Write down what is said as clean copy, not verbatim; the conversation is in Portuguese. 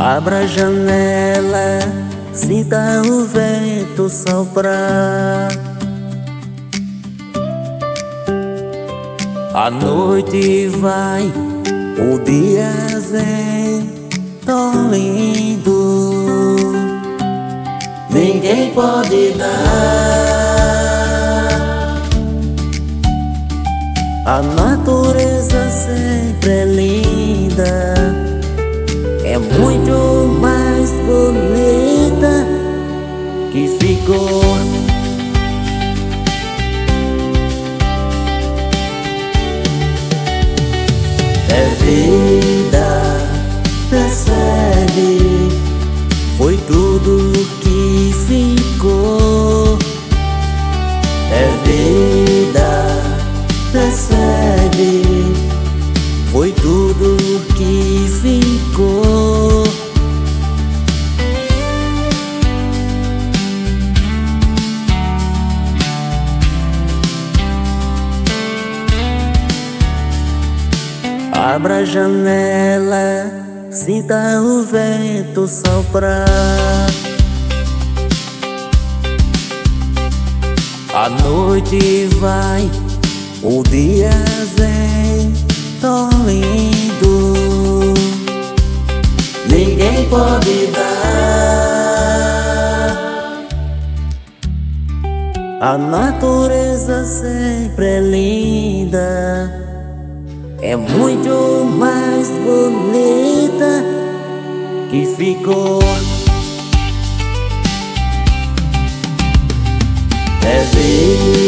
Abra a janela, sinta o vento soprar. A noite vai, o dia vem, tão lindo. Ninguém pode dar. A natureza sempre é linda, é muito mais bonita que ficou. É vida, percebe, foi tudo que ficou. É vida, percebe, foi tudo que ficou. Abra a janela, sinta o vento soprar. A noite vai, o dia vem, tão lindo. Ninguém pode dar. A natureza sempre é linda, é muito mais bonita que ficou. É vida,